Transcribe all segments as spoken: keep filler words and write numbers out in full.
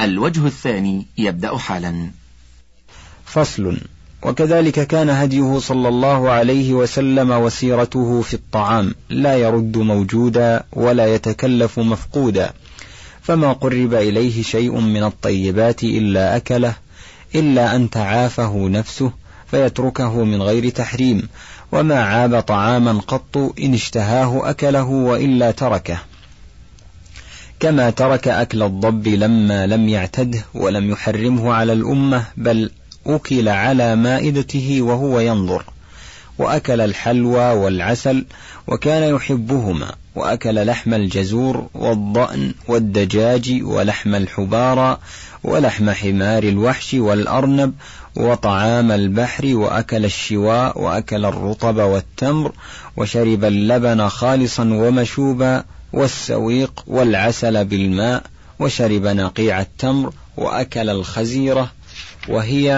الوجه الثاني يبدأ حالا. فصل. وكذلك كان هديه صلى الله عليه وسلم وسيرته في الطعام، لا يرد موجودا ولا يتكلف مفقودا، فما قرب إليه شيء من الطيبات إلا أكله، إلا أن تعافه نفسه فيتركه من غير تحريم، وما عاب طعاما قط إن اشتهاه أكله وإلا تركه، كما ترك أكل الضب لما لم يعتده ولم يحرمه على الأمة، بل أكل على مائدته وهو ينظر، وأكل الحلوى والعسل وكان يحبهما، وأكل لحم الجزور والضأن والدجاج ولحم الحبارى ولحم حمار الوحش والأرنب وطعام البحر، وأكل الشواء وأكل الرطب والتمر، وشرب اللبن خالصا ومشوبا والسويق والعسل بالماء، وشرب نقيع التمر، وأكل الخزيرة وهي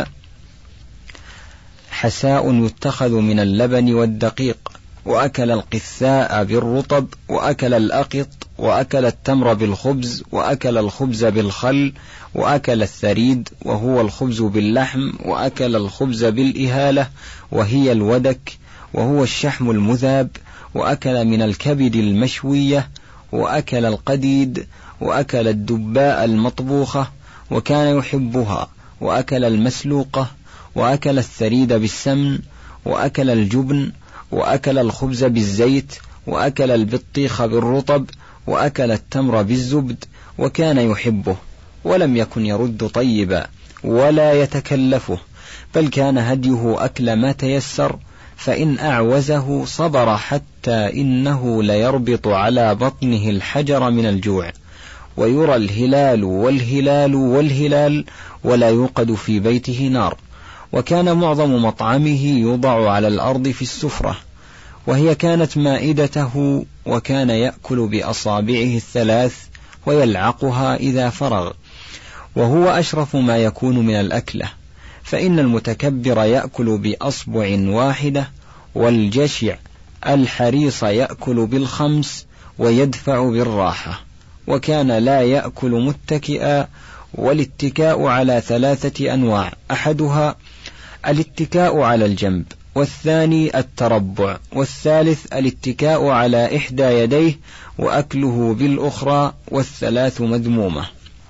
حساء يتخذ من اللبن والدقيق، وأكل القثاء بالرطب، وأكل الأقط، وأكل التمر بالخبز، وأكل الخبز بالخل، وأكل الثريد وهو الخبز باللحم، وأكل الخبز بالإهالة وهي الودك وهو الشحم المذاب، وأكل من الكبد المشوية، وأكل القديد، وأكل الدباء المطبوخة وكان يحبها، وأكل المسلوقة، وأكل الثريد بالسمن، وأكل الجبن، وأكل الخبز بالزيت، وأكل البطيخ بالرطب، وأكل التمر بالزبد وكان يحبه، ولم يكن يرد طيبا ولا يتكلفه، بل كان هديه أكل ما تيسر، فإن أعوزه صبر حتى إنه ليربط على بطنه الحجر من الجوع، ويرى الهلال والهلال والهلال ولا يوقد في بيته نار. وكان معظم مطعمه يوضع على الأرض في السفرة، وهي كانت مائدته، وكان يأكل بأصابعه الثلاث ويلعقها إذا فرغ، وهو أشرف ما يكون من الأكلة، فإن المتكبر يأكل بأصبع واحدة، والجشع الحريص يأكل بالخمس ويدفع بالراحة، وكان لا يأكل متكئا، والاتكاء على ثلاثة أنواع، أحدها الاتكاء على الجنب، والثاني التربع، والثالث الاتكاء على إحدى يديه وأكله بالأخرى، والثلاث مذمومة.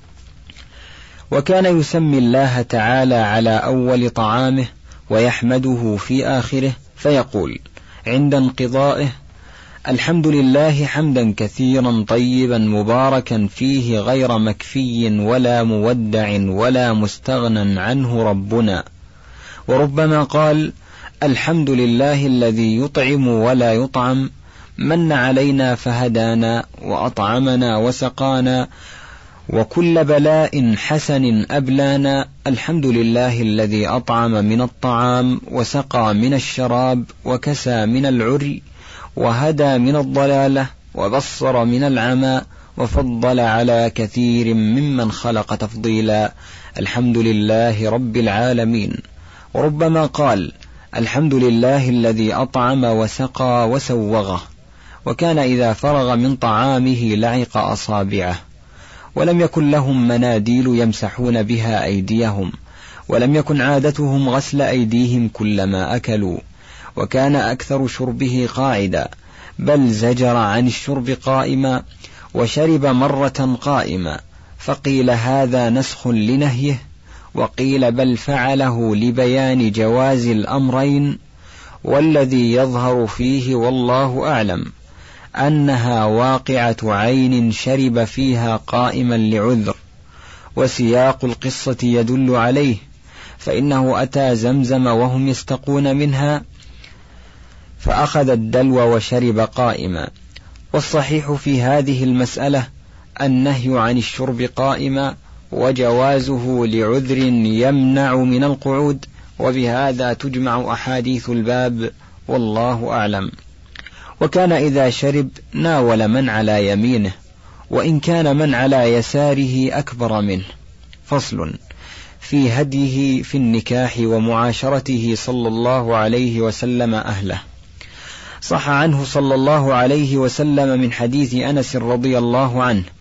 وكان يسمي الله تعالى على أول طعامه ويحمده في آخره، فيقول عند انقضائه: الحمد لله حمدا كثيرا طيبا مباركا فيه غير مكفي ولا مودع ولا مستغنى عنه ربنا. وربما قال: الحمد لله الذي يطعم ولا يطعم، من علينا فهدانا، وأطعمنا وسقانا، وكل بلاء حسن أبلانا. الحمد لله الذي أطعم من الطعام وسقى من الشراب وكسى من العري وهدى من الضلالة وبصر من العمى وفضل على كثير ممن خلق تفضيلا. الحمد لله رب العالمين. وربما قال: الحمد لله الذي أطعم وسقى وسوغه. وكان إذا فرغ من طعامه لعق أصابعه، ولم يكن لهم مناديل يمسحون بها أيديهم، ولم يكن عادتهم غسل أيديهم كلما أكلوا، وكان أكثر شربه قاعدا، بل زجر عن الشرب قائما، وشرب مرة قائما، فقيل هذا نسخ لنهيه، وقيل بل فعله لبيان جواز الأمرين، والذي يظهر فيه والله أعلم أنها واقعة عين شرب فيها قائما لعذر، وسياق القصة يدل عليه، فإنه أتى زمزم وهم يستقون منها فأخذ الدلو وشرب قائما. والصحيح في هذه المسألة النهي عن الشرب قائما، وجوازه لعذر يمنع من القعود، وبهذا تجمع أحاديث الباب، والله أعلم. وكان إذا شرب ناول من على يمينه، وإن كان من على يساره أكبر منه. فصل في هديه في النكاح ومعاشرته صلى الله عليه وسلم أهله. صح عنه صلى الله عليه وسلم من حديث أنس رضي الله عنه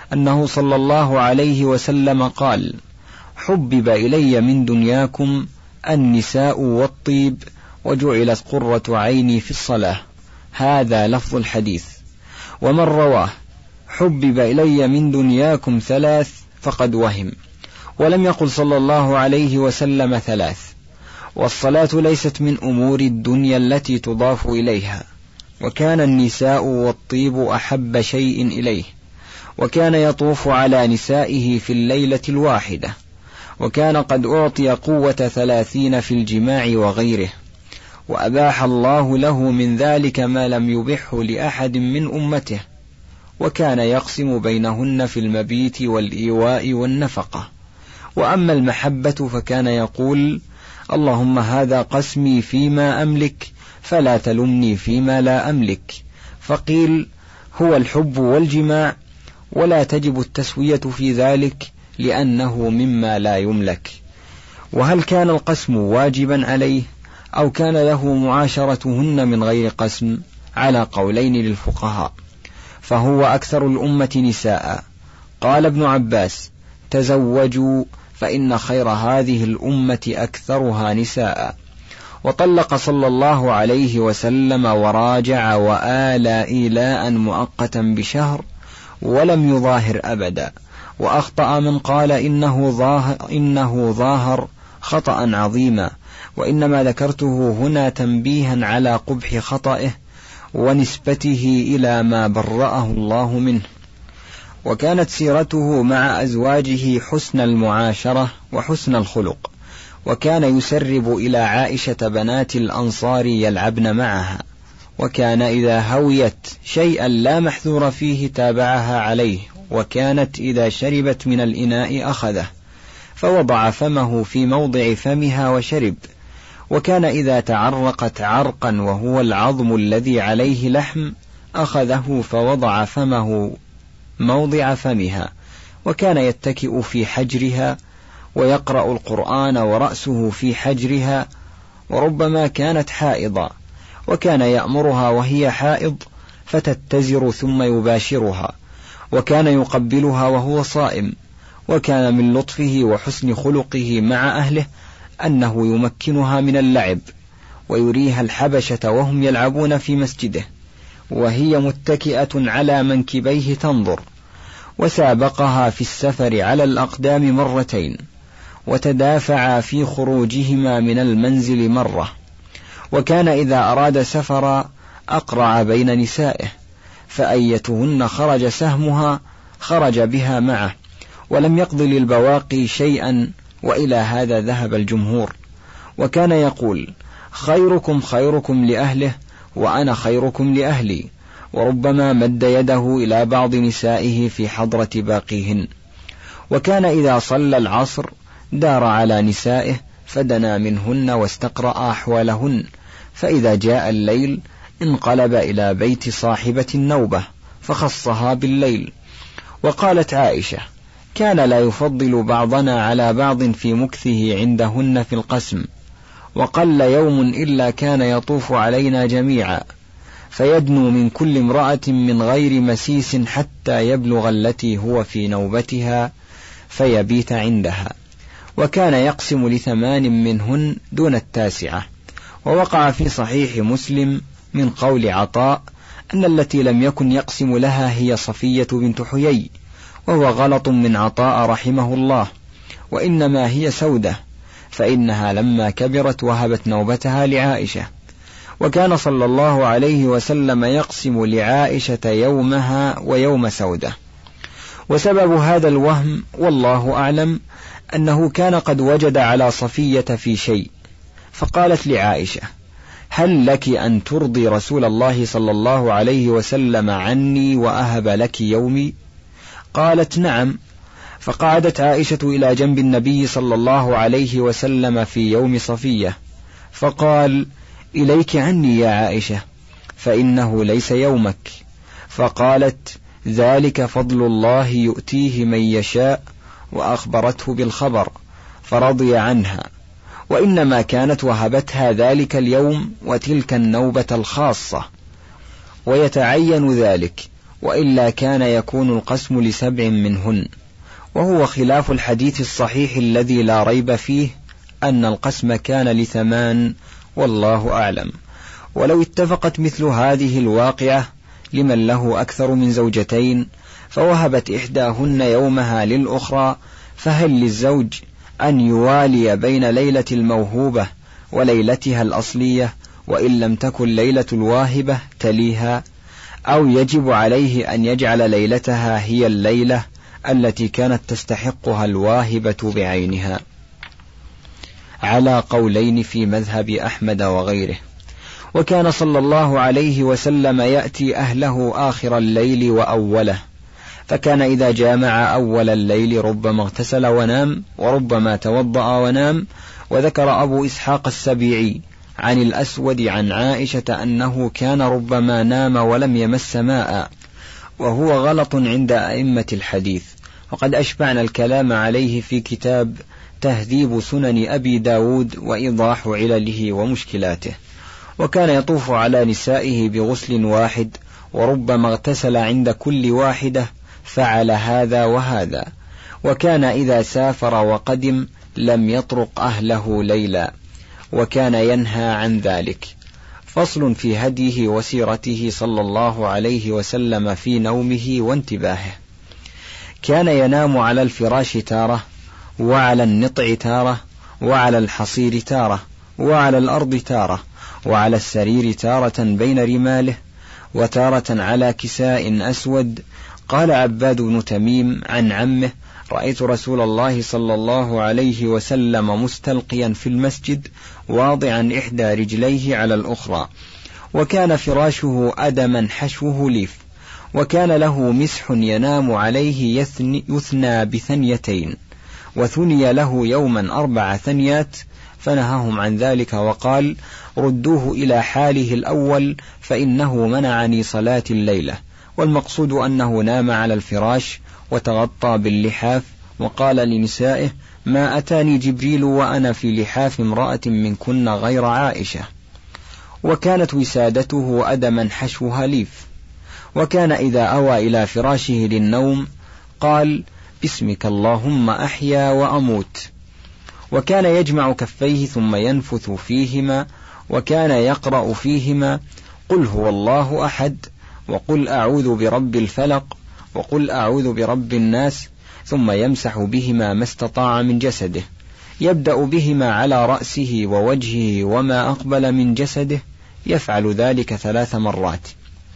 أنه صلى الله عليه وسلم قال: حبب إلي من دنياكم النساء والطيب وجعلت قرة عيني في الصلاة. هذا لفظ الحديث. ومن رواه حبب إلي من دنياكم ثلاث فقد وهم، ولم يقل صلى الله عليه وسلم ثلاث. والصلاة ليست من أمور الدنيا التي تضاف إليها، وكان النساء والطيب أحب شيء إليه، وكان يطوف على نسائه في الليلة الواحدة، وكان قد أعطي قوة ثلاثين في الجماع وغيره، وأباح الله له من ذلك ما لم يبحه لأحد من أمته، وكان يقسم بينهن في المبيت والإيواء والنفقة. وأما المحبة فكان يقول: اللهم هذا قسمي فيما أملك فلا تلمني فيما لا أملك. فقيل: هو الحب والجماع، ولا تجب التسوية في ذلك لأنه مما لا يملك. وهل كان القسم واجبا عليه أو كان له معاشرتهن من غير قسم؟ على قولين للفقهاء، فهو أكثر الأمة نساء. قال ابن عباس: تزوجوا فإن خير هذه الأمة أكثرها نساء. وطلق صلى الله عليه وسلم وراجع وآلى إيلاء مؤقتا بشهر ولم يظاهر أبدا. وأخطأ من قال إنه ظاهر, إنه ظاهر خطأ عظيما، وإنما ذكرته هنا تنبيها على قبح خطئه ونسبته إلى ما برأه الله منه. وكانت سيرته مع أزواجه حسن المعاشرة وحسن الخلق، وكان يسرب إلى عائشة بنات الأنصار يلعبن معها، وكان إذا هويت شيئا لا محذور فيه تابعها عليه، وكانت إذا شربت من الإناء أخذه فوضع فمه في موضع فمها وشرب، وكان إذا تعرقت عرقا وهو العظم الذي عليه لحم أخذه فوضع فمه موضع فمها، وكان يتكئ في حجرها ويقرأ القرآن ورأسه في حجرها، وربما كانت حائضا، وكان يأمرها وهي حائض فتتزر ثم يباشرها، وكان يقبلها وهو صائم. وكان من لطفه وحسن خلقه مع أهله أنه يمكنها من اللعب ويريها الحبشة وهم يلعبون في مسجده وهي متكئة على منكبيه تنظر، وسابقها في السفر على الأقدام مرتين، وتدافعا في خروجهما من المنزل مرة. وكان إذا أراد سفرا أقرع بين نسائه، فأيتهن خرج سهمها خرج بها معه، ولم يقض للبواقي شيئا، وإلى هذا ذهب الجمهور. وكان يقول: خيركم خيركم لأهله وأنا خيركم لأهلي، وربما مد يده إلى بعض نسائه في حضرة باقيهن. وكان إذا صلى العصر دار على نسائه فدنا منهن واستقرأ أحوالهن، فإذا جاء الليل انقلب إلى بيت صاحبة النوبة فخصها بالليل. وقالت عائشة: كان لا يفضل بعضنا على بعض في مكثه عندهن في القسم، وقل يوم إلا كان يطوف علينا جميعا، فيدنو من كل امرأة من غير مسيس حتى يبلغ التي هو في نوبتها فيبيت عندها. وكان يقسم لثمان منهن دون التاسعة. ووقع في صحيح مسلم من قول عطاء أن التي لم يكن يقسم لها هي صفية بنت حيي، وهو غلط من عطاء رحمه الله، وإنما هي سودة، فإنها لما كبرت وهبت نوبتها لعائشة. وكان صلى الله عليه وسلم يقسم لعائشة يومها ويوم سودة. وسبب هذا الوهم والله أعلم أنه كان قد وجد على صفية في شيء، فقالت لعائشة: هل لك أن ترضي رسول الله صلى الله عليه وسلم عني وأهب لك يومي؟ قالت: نعم. فقعدت عائشة إلى جنب النبي صلى الله عليه وسلم في يوم صفية، فقال: إليك عني يا عائشة، فإنه ليس يومك. فقالت: ذلك فضل الله يؤتيه من يشاء، وأخبرته بالخبر فرضي عنها، وإنما كانت وهبتها ذلك اليوم وتلك النوبة الخاصة، ويتعين ذلك وإلا كان يكون القسم لسبع منهن، وهو خلاف الحديث الصحيح الذي لا ريب فيه أن القسم كان لثمان، والله أعلم. ولو اتفقت مثل هذه الواقعة لمن له أكثر من زوجتين فوهبت إحداهن يومها للأخرى، فهل للزوج أن يوالي بين ليلة الموهوبة وليلتها الأصلية وإن لم تكن ليلة الواهبة تليها، أو يجب عليه أن يجعل ليلتها هي الليلة التي كانت تستحقها الواهبة بعينها؟ على قولين في مذهب أحمد وغيره. وكان صلى الله عليه وسلم يأتي أهله آخر الليل وأوله، فكان إذا جامع أول الليل ربما اغتسل ونام وربما توضأ ونام. وذكر أبو إسحاق السبيعي عن الأسود عن عائشة أنه كان ربما نام ولم يمس ماء، وهو غلط عند أئمة الحديث، وقد أشبعنا الكلام عليه في كتاب تهذيب سنن أبي داود وإيضاح علله ومشكلاته. وكان يطوف على نسائه بغسل واحد، وربما اغتسل عند كل واحدة، فعل هذا وهذا. وكان إذا سافر وقدم لم يطرق أهله ليلا، وكان ينهى عن ذلك. فصل في هديه وسيرته صلى الله عليه وسلم في نومه وانتباهه. كان ينام على الفراش تارة، وعلى النطع تارة، وعلى الحصير تارة، وعلى الأرض تارة، وعلى السرير تارة بين رماله، وتارة على كساء أسود. قال عباد بن تميم عن عمه: رأيت رسول الله صلى الله عليه وسلم مستلقيا في المسجد واضعا إحدى رجليه على الأخرى، وكان فراشه أدما حشوه ليف، وكان له مسح ينام عليه يثني, يثنى بثنيتين، وثني له يوما أربع ثنيات، فنهاهم عن ذلك وقال: ردوه إلى حاله الأول فإنه منعني صلاة الليلة. والمقصود أنه نام على الفراش وتغطى باللحاف، وقال لنسائه: ما أتاني جبريل وأنا في لحاف امرأة منكن غير عائشة. وكانت وسادته أدما حشوها ليف. وكان إذا أوى إلى فراشه للنوم قال: باسمك اللهم أحيا وأموت. وكان يجمع كفيه ثم ينفث فيهما، وكان يقرأ فيهما: قل هو الله أحد، وقل أعوذ برب الفلق، وقل أعوذ برب الناس، ثم يمسح بهما ما استطاع من جسده، يبدأ بهما على رأسه ووجهه وما أقبل من جسده، يفعل ذلك ثلاث مرات.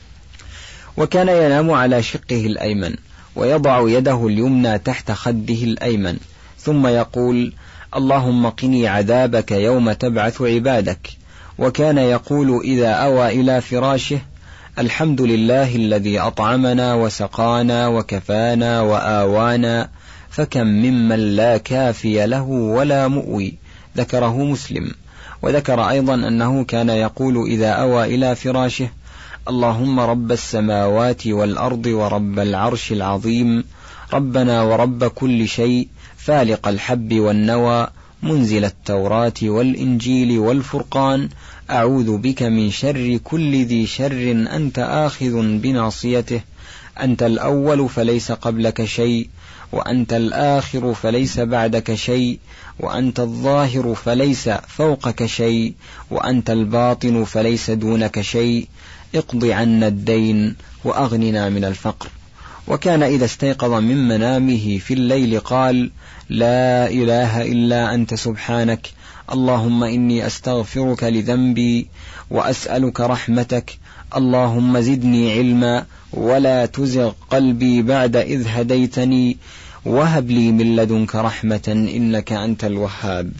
وكان ينام على شقه الأيمن، ويضع يده اليمنى تحت خده الأيمن، ثم يقول: اللهم قني عذابك يوم تبعث عبادك. وكان يقول إذا أوى إلى فراشه: الحمد لله الذي أطعمنا وسقانا وكفانا وآوانا، فكم ممن لا كافي له ولا مؤوي. ذكره مسلم. وذكر أيضا أنه كان يقول إذا أوى إلى فراشه: اللهم رب السماوات والأرض ورب العرش العظيم، ربنا ورب كل شيء، فالق الحب والنوى، منزل التوراة والإنجيل والفرقان، أعوذ بك من شر كل ذي شر أنت آخذ بناصيته، أنت الأول فليس قبلك شيء، وأنت الآخر فليس بعدك شيء، وأنت الظاهر فليس فوقك شيء، وأنت الباطن فليس دونك شيء، اقض عنا الدين وأغننا من الفقر. وكان إذا استيقظ من منامه في الليل قال: لا إله إلا أنت سبحانك، اللهم إني أستغفرك لذنبي وأسألك رحمتك، اللهم زدني علما ولا تزغ قلبي بعد إذ هديتني، وهب لي من لدنك رحمة إنك أنت الوهاب.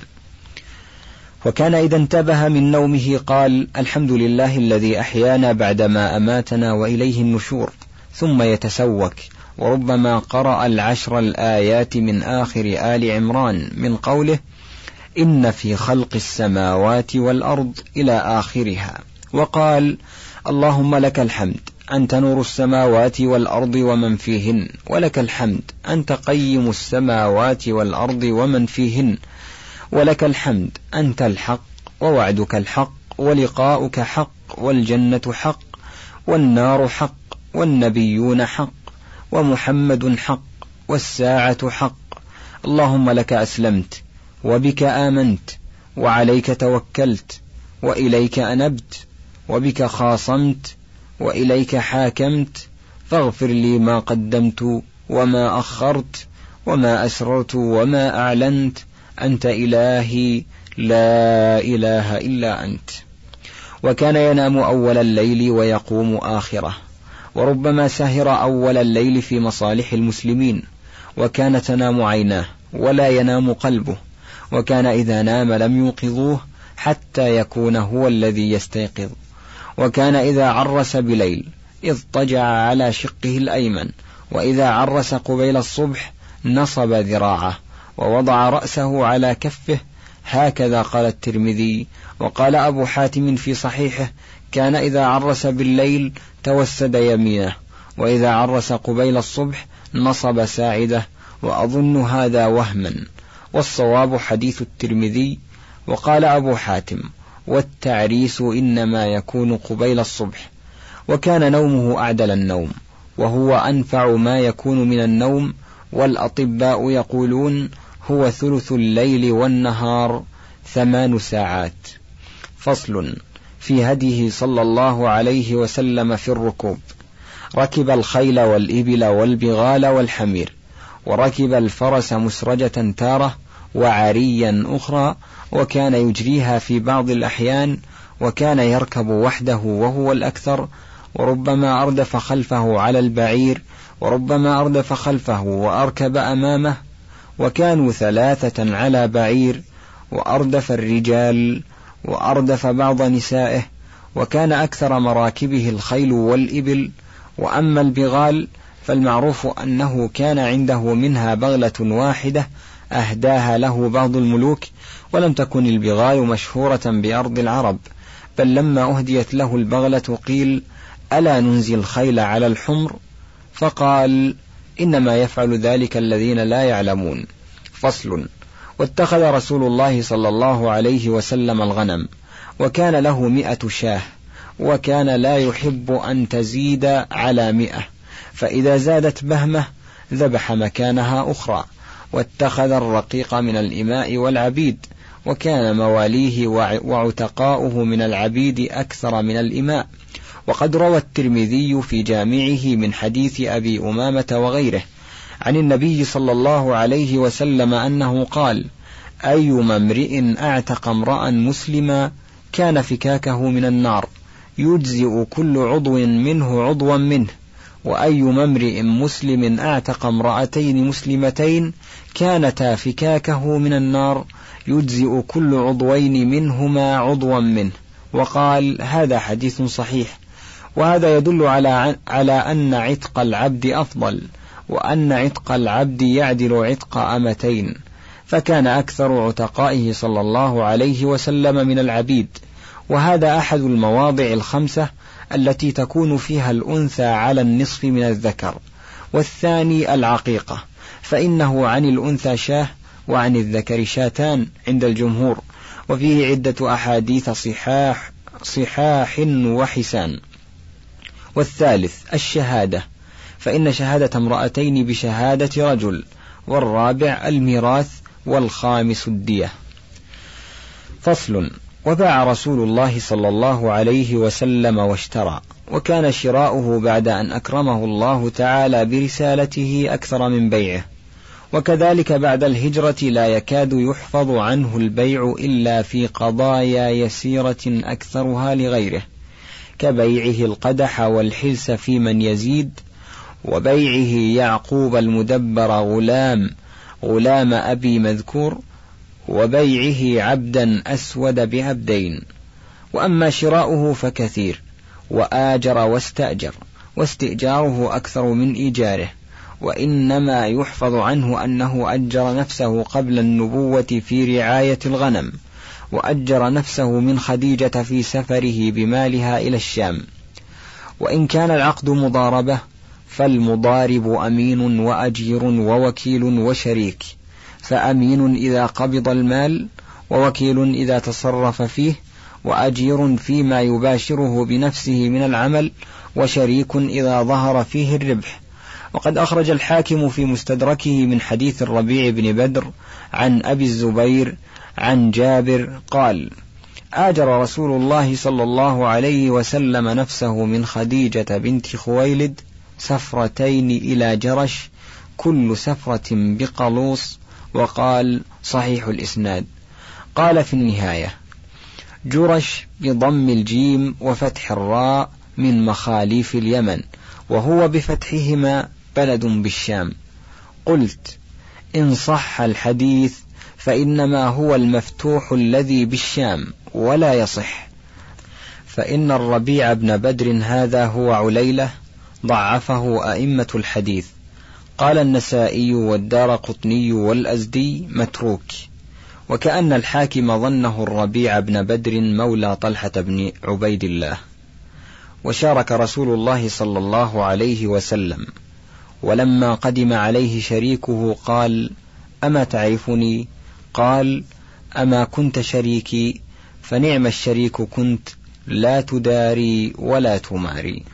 وكان إذا انتبه من نومه قال: الحمد لله الذي أحيانا بعدما أماتنا وإليه النشور، ثم يتسوك. وربما قرأ العشر الآيات من آخر آل عمران من قوله: إن في خلق السماوات والأرض إلى آخرها. وقال: اللهم لك الحمد، أنت نور السماوات والأرض ومن فيهن، ولك الحمد، أنت قيم السماوات والأرض ومن فيهن، ولك الحمد، أنت الحق، ووعدك الحق، ولقاؤك حق، والجنة حق، والنار حق، والنبيون حق ومحمد حق والساعة حق. اللهم لك أسلمت وبك آمنت وعليك توكلت وإليك أنبت وبك خاصمت وإليك حاكمت، فاغفر لي ما قدمت وما أخرت وما أسررت وما أعلنت، أنت إلهي لا إله إلا أنت. وكان ينام أول الليل ويقوم آخره، وربما سهر أول الليل في مصالح المسلمين، وكان تنام عيناه ولا ينام قلبه، وكان إذا نام لم يوقظوه حتى يكون هو الذي يستيقظ. وكان إذا عرس بليل اضطجع على شقه الأيمن، وإذا عرس قبيل الصبح نصب ذراعه ووضع رأسه على كفه، هكذا قال الترمذي. وقال أبو حاتم في صحيحه: كان إذا عرس بالليل توسد يمينه، وإذا عرس قبيل الصبح نصب ساعده، وأظن هذا وهما، والصواب حديث الترمذي. وقال أبو حاتم: والتعريس إنما يكون قبيل الصبح. وكان نومه أعدل النوم، وهو أنفع ما يكون من النوم، والأطباء يقولون هو ثلث الليل والنهار ثمان ساعات. فصل في هديه صلى الله عليه وسلم في الركوب: ركب الخيل والإبل والبغال والحمير، وركب الفرس مسرجة تارة وعريا أخرى، وكان يجريها في بعض الأحيان، وكان يركب وحده وهو الأكثر، وربما أردف خلفه على البعير، وربما أردف خلفه وأركب أمامه، وكانوا ثلاثة على بعير، وأردف الرجال وأردف بعض نسائه، وكان أكثر مراكبه الخيل والإبل. وأما البغال فالمعروف أنه كان عنده منها بغلة واحدة أهداها له بعض الملوك، ولم تكن البغال مشهورة بأرض العرب، بل لما أهديت له البغلة قيل: ألا ننزي الخيل على الحمر؟ فقال: إنما يفعل ذلك الذين لا يعلمون. فصل. واتخذ رسول الله صلى الله عليه وسلم الغنم، وكان له مئة شاه، وكان لا يحب أن تزيد على مئة، فإذا زادت بهمة ذبح مكانها أخرى. واتخذ الرقيق من الإماء والعبيد، وكان مواليه وعتقاؤه من العبيد أكثر من الإماء. وقد روى الترمذي في جامعه من حديث أبي أمامة وغيره عن النبي صلى الله عليه وسلم أنه قال: أيما امرئ أعتق امرأ مسلما كان فكاكه من النار، يجزئ كل عضو منه عضوا منه. وأيما امرئ مسلم أعتق امرأتين مسلمتين كانتا فكاكه من النار، يجزئ كل عضوين منهما عضوا منه. وقال: هذا حديث صحيح. وهذا يدل على على أن عتق العبد أفضل، وأن عتق العبد يعدل عتق أمتين، فكان أكثر عتقائه صلى الله عليه وسلم من العبيد. وهذا أحد المواضع الخمسة التي تكون فيها الأنثى على النصف من الذكر. والثاني العقيقة، فإنه عن الأنثى شاه وعن الذكر شاتان عند الجمهور، وفيه عدة أحاديث صحاح صحاح وحسان. والثالث الشهادة، فإن شهادة امرأتين بشهادة رجل. والرابع الميراث. والخامس الدية. فصل. وباع رسول الله صلى الله عليه وسلم واشترى، وكان شراؤه بعد أن أكرمه الله تعالى برسالته أكثر من بيعه. وكذلك بعد الهجرة لا يكاد يحفظ عنه البيع إلا في قضايا يسيرة أكثرها لغيره، كبيعه القدح والحلس في من يزيد، وبيعه يعقوب المدبر غلام غلام أبي مذكور، وبيعه عبدا أسود بعبدين. وأما شراؤه فكثير، وآجر واستأجر، واستئجاره أكثر من إيجاره، وإنما يحفظ عنه أنه أجر نفسه قبل النبوة في رعاية الغنم، وأجر نفسه من خديجة في سفره بمالها إلى الشام. وإن كان العقد مضاربة فالمضارب أمين وأجير ووكيل وشريك، فأمين إذا قبض المال، ووكيل إذا تصرف فيه، وأجير فيما يباشره بنفسه من العمل، وشريك إذا ظهر فيه الربح. وقد أخرج الحاكم في مستدركه من حديث الربيع بن بدر عن أبي الزبير عن جابر قال: آجر رسول الله صلى الله عليه وسلم نفسه من خديجة بنت خويلد سفرتين إلى جرش، كل سفرة بقلوص. وقال: صحيح الإسناد. قال في النهاية: جرش بضم الجيم وفتح الراء من مخاليف اليمن، وهو بفتحهما بلد بالشام. قلت: إن صح الحديث فإنما هو المفتوح الذي بالشام، ولا يصح، فإن الربيع بن بدر هذا هو عليلة، ضعفه أئمة الحديث. قال النسائي والدارقطني والأزدي متروك، وكأن الحاكم ظنه الربيع بن بدر مولى طلحة بن عبيد الله. وشارك رسول الله صلى الله عليه وسلم، ولما قدم عليه شريكه قال: أما تعرفني؟ قال: أما كنت شريكي؟ فنعم الشريك كنت، لا تداري ولا تماري.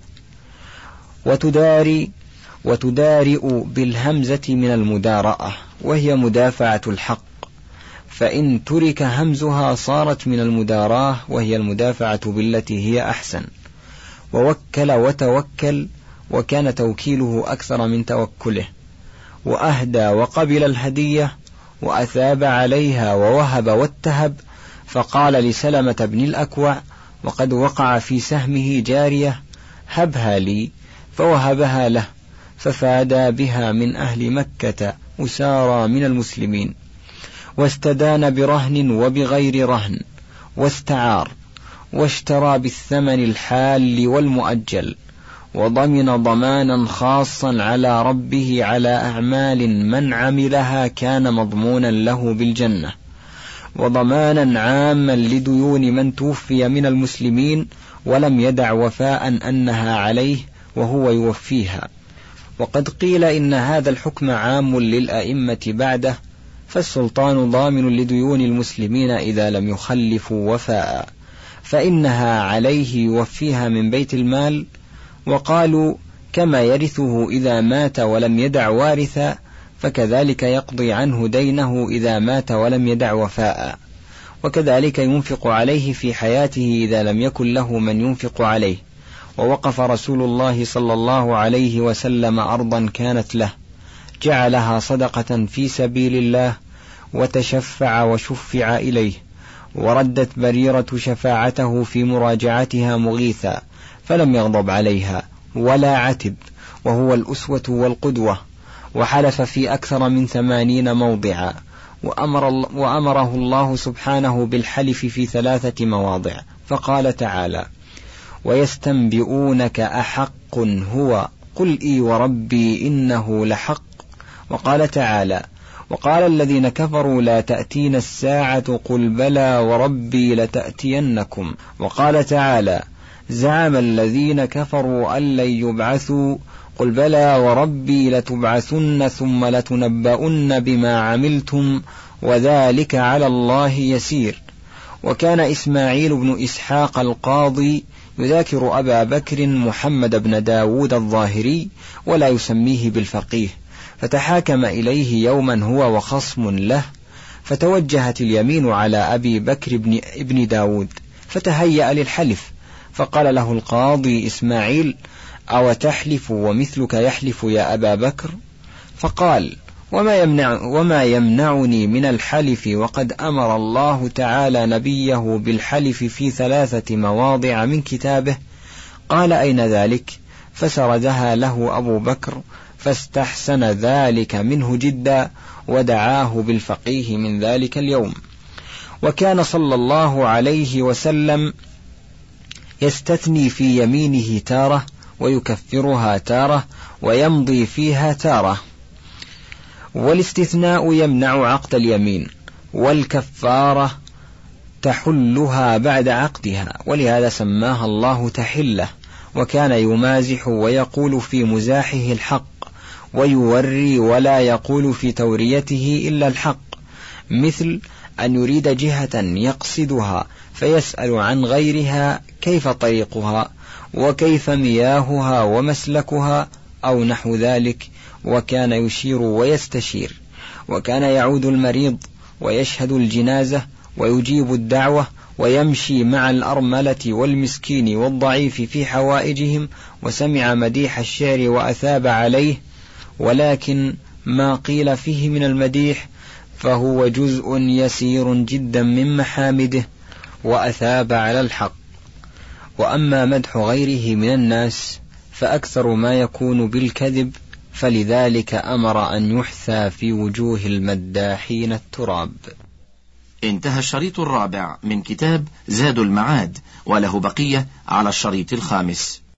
وتداري وتدارئ بالهمزة من المدارأة، وهي مدافعة الحق، فإن ترك همزها صارت من المداراة، وهي المدافعة بالتي هي أحسن. ووكل وتوكل، وكان توكيله أكثر من توكله. وأهدى وقبل الهدية، وأثاب عليها ووهب واتهب. فقال لسلمة بن الأكوع وقد وقع في سهمه جارية: هبها لي، فوهبها له، ففادى بها من أهل مكة أسارى من المسلمين. واستدان برهن وبغير رهن، واستعار، واشترى بالثمن الحال والمؤجل، وضمن ضمانا خاصا على ربه على أعمال من عملها كان مضمونا له بالجنة، وضمانا عاما لديون من توفي من المسلمين ولم يدع وفاء أنها عليه وهو يوفيها. وقد قيل إن هذا الحكم عام للأئمة بعده، فالسلطان ضامن لديون المسلمين إذا لم يخلفوا وفاء، فإنها عليه يوفيها من بيت المال. وقالوا: كما يرثه إذا مات ولم يدع وارثا، فكذلك يقضي عنه دينه إذا مات ولم يدع وفاء، وكذلك ينفق عليه في حياته إذا لم يكن له من ينفق عليه. ووقف رسول الله صلى الله عليه وسلم أرضا كانت له، جعلها صدقة في سبيل الله، وتشفع وشفع إليه، وردت بريرة شفاعته في مراجعتها مغيثا، فلم يغضب عليها ولا عتب، وهو الأسوة والقدوة. وحلف في أكثر من ثمانين موضعا، وأمر وأمره الله سبحانه بالحلف في ثلاثة مواضع، فقال تعالى: ويستنبئونك أحق هو، قل إي وربي إنه لحق. وقال تعالى: وقال الذين كفروا لا تأتين الساعة، قل بلى وربي لتأتينكم. وقال تعالى: زعم الذين كفروا أن لن يبعثوا، قل بلى وربي لتبعثن ثم لتنبؤن بما عملتم وذلك على الله يسير. وكان إسماعيل بن إسحاق القاضي يذاكر أبا بكر محمد بن داود الظاهري ولا يسميه بالفقيه، فتحاكم إليه يوما هو وخصم له، فتوجهت اليمين على أبي بكر بن ابن داود، فتهيأ للحلف، فقال له القاضي إسماعيل: أو تحلف ومثلك يحلف يا أبا بكر؟ فقال: وما, يمنع وما يمنعني من الحلف، وقد أمر الله تعالى نبيه بالحلف في ثلاثة مواضع من كتابه. قال: أين ذلك؟ فسردها له أبو بكر، فاستحسن ذلك منه جدا، ودعاه بالفقيه من ذلك اليوم. وكان صلى الله عليه وسلم يستثني في يمينه تارة، ويكفرها تارة، ويمضي فيها تارة. والاستثناء يمنع عقد اليمين، والكفارة تحلها بعد عقدها، ولهذا سماها الله تحلة. وكان يمازح ويقول في مزاحه الحق، ويوري ولا يقول في توريته إلا الحق، مثل أن يريد جهة يقصدها فيسأل عن غيرها كيف طريقها، وكيف مياهها ومسلكها أو نحو ذلك، وكان يشير ويستشير، وكان يعود المريض ويشهد الجنازة ويجيب الدعوة ويمشي مع الأرملة والمسكين والضعيف في حوائجهم، وسمع مديح الشعر وأثاب عليه، ولكن ما قيل فيه من المديح فهو جزء يسير جدا من محامده، وأثاب على الحق. وأما مدح غيره من الناس فأكثر ما يكون بالكذب، فلذلك أمر أن يحثى في وجوه المداحين التراب. انتهى الشريط الرابع من كتاب زاد المعاد، وله بقية على الشريط الخامس.